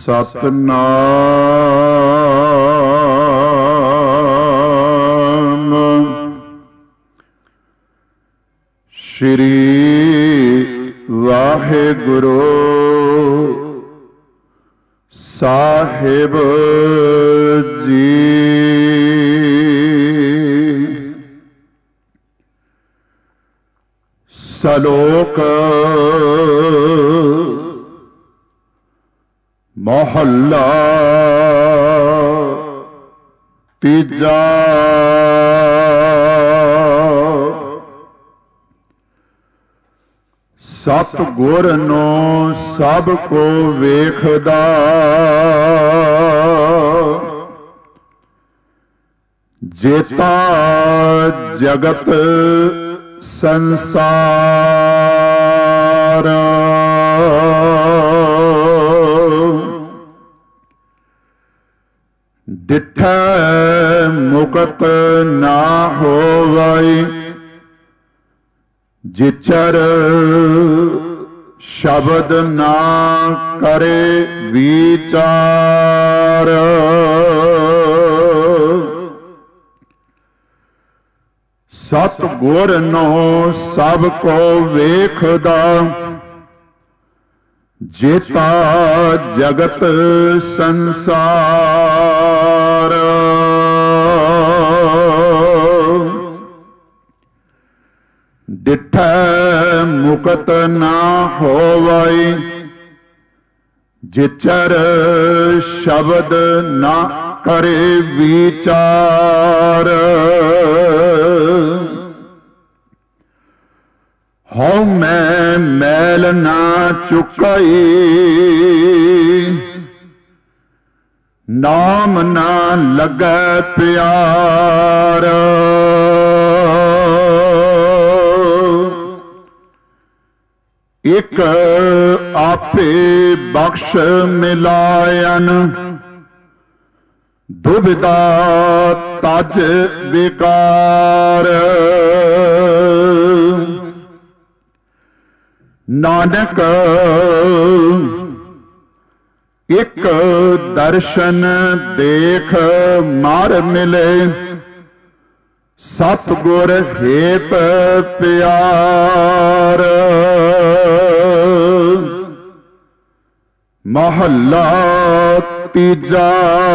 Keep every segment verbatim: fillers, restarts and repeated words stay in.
ਸਤਨਾਮ ਸ਼੍ਰੀ ਵਾਹਿਗੁਰੂ ਸਾਹਿਬ ਜੀ। ਸਲੋਕ ਮਹੱਲਾ ਤੀਜਾ। ਸਤਿਗੁਰ ਨੂੰ ਸਭ ਕੋ ਵੇਖਦਾ, ਜੇਤਾ ਜਗਤ ਸੰਸਾਰ। ਡਿਠੈ ਮੁਕਤ ਨਾ ਹੋਵੈ, ਜਿਚਰ ਸ਼ਬਦ ਨਾ ਕਰੇ ਵਿਚਾਰ। ਸਤਿਗੁਰ ਨੂੰ ਸਭ ਕੋ ਵੇਖਦਾ, ਜੇਤਾ ਜਗਤ ਸੰਸਾਰ। ਡਿਠੈ ਮੁਕਤ ਨਾ ਹੋਵੈ, ਜਿਚਰ ਸ਼ਬਦ ਨਾ ਕਰੇ ਵਿਚਾਰ। ਹਉ ਮੈਂ ਮੈਲ ਨਾ ਚੁਕਾਈ, ਨਾਮ ਨਾ ਲੱਗੈ ਪਿਆਰ। ਇਕ ਆਪੇ ਬਖਸ਼ ਮਿਲਾਇਨ, ਦੁਬਿਧਾ ਤਜ ਵਿਕਾਰ। ਨਾਨਕ ਇਕ ਦਰਸ਼ਨ ਦੇਖ ਮਰ ਮਿਲੇ, ਸਤਿਗੁਰ ਹੇਤ ਪਿਆਰ। ਮਹੱਲਾ ਤੀਜਾ।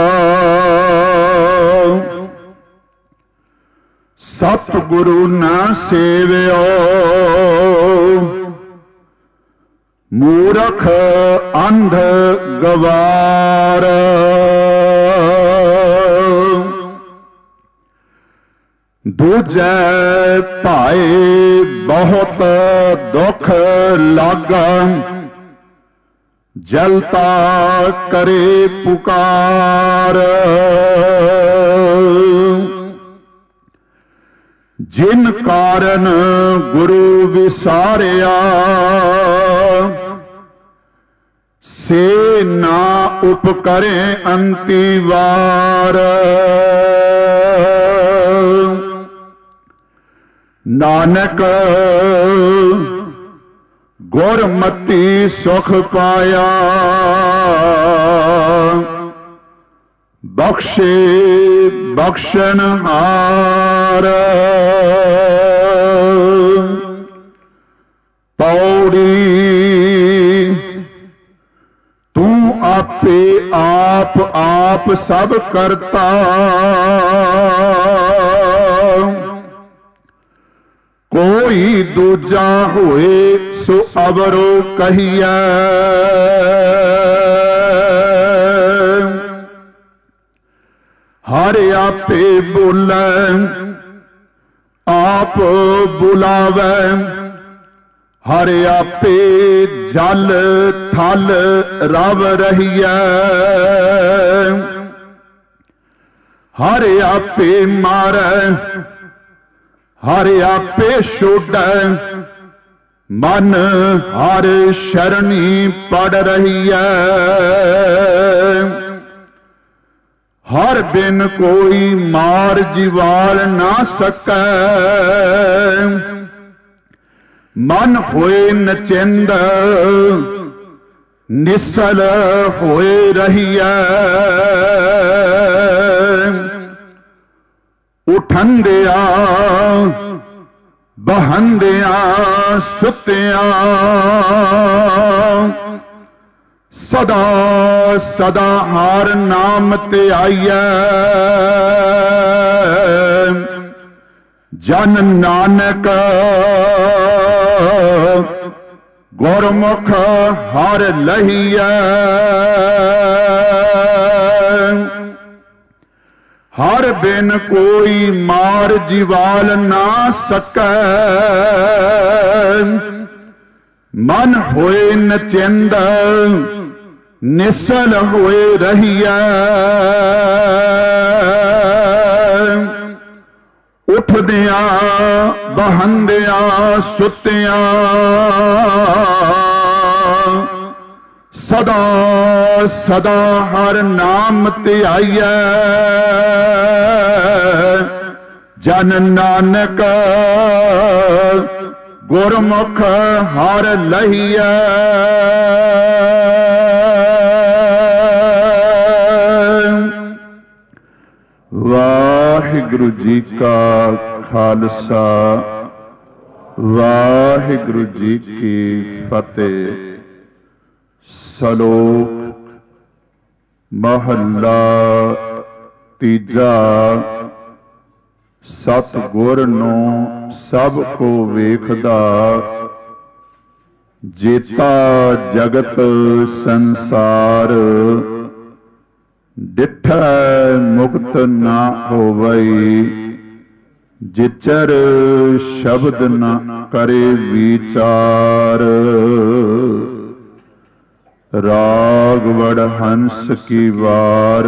ਸਤਿਗੁਰੂ ਨਾ ਸੇਵਿਓ, ਮੂਰਖ ਅੰਧ ਗਵਾਰ। ਦੂਜੈ ਭਾਏ ਬਹੁਤ ਦੁਖ ਲਾਗਾ, ਜਲਤਾ ਕਰੇ ਪੁਕਾਰ। ਜਿਨ ਕਾਰਨ ਗੁਰੂ ਵਿਸਾਰਿਆ, ਸੇ ਨਾ ਉਪਕਰੇ ਅੰਤੀ ਵਾਰ। ਨਾਨਕ ਗੁਰਮਤਿ ਸੁਖ ਪਾਇਆ, ਬਖਸ਼ੇ ਬਖਸ਼ਣਹਾਰ। ਪੌੜੀ ਤੂੰ ਆਪੇ ਆਪ ਆਪ ਸਭ ਕਰਤਾ, ਕੋਈ ਦੂਜਾ ਹੋਏ ਸੋ ਅਵਰੋ ਕਹੀਐ। ਹਰ ਆਪੇ ਬੋਲੈ ਆਪ ਬੁਲਾਵੈ, ਹਰ ਆਪੇ ਜਲ ਥਲ ਰਵ ਰਹੀਐ। ਹਰ ਆਪੇ ਮਾਰੈ ਹਰ ਆਪੇ ਛੋੜੈ, ਮਨ ਹਰ ਸ਼ਰਣੀ ਪੜ ਰਹੀਐ। ਹਰ ਬਿਨ ਕੋਈ ਮਾਰ ਜਿਵਾਲ ਨਾ ਸਕੈ, ਮਨ ਹੋਏ ਨਚਿੰਦ ਨਿਸਲ ਹੋਏ ਰਹੀਐ। ਉਠੰਦਿਆਂ ਬਹੰਦਿਆਂ ਸੁੱਤਿਆਂ ਸਦਾ ਸਦਾ ਹਰ ਨਾਮ ਤੇ ਆਈਐ। ਜਨ ਨਾਨਕ ਗੁਰਮੁਖ ਹਰ ਲਹੀਐ। ਹਰ ਬਿਨ ਕੋਈ ਮਾਰ ਜੀਵਾਲ ਨਾ ਸਕੈ। ਮਨ ਹੋਏ ਨਚਿੰਦ ਨਿਸਲ ਹੋਏ ਰਹੀਐ। ਉਠਦਿਆਂ ਬਹੰਦਿਆਂ ਸੁੱਤਿਆਂ ਸਦਾ ਸਦਾ ਹਰ ਨਾਮ ਤੇ ਆਈਐ। ਜਨ ਨਾਨਕ ਗੁਰਮੁਖ ਹਰ ਲਹੀਐ। ਵਾਹਿਗੁਰੂ ਜੀ ਕਾ ਖਾਲਸਾ ਵਾਹਿਗੁਰੂ ਜੀ ਕੀ ਫਤਿਹ। ਸ਼ਲੋਕ ਮਹੱਲਾ ਤੀਜਾ। ਸਤਿਗੁਰ ਨੂੰ ਸਭ ਕੋ ਵੇਖਦਾ, ਜੇਤਾ ਜਗਤ ਸੰਸਾਰ। ਡਿਠੈ ਮੁਕਤ ਨਾ ਹੋਵਈ, ਜਿਚਰ ਸ਼ਬਦ ਨਾ ਕਰੇ ਵਿਚਾਰ। ਰਾਗ ਵੜ ਹੰਸ ਕੀ ਵਾਰ,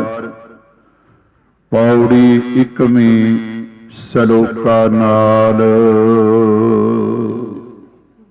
ਪੌੜੀ ਇਕਵੀਂ ਸਲੋਕਾ ਨਾਲ।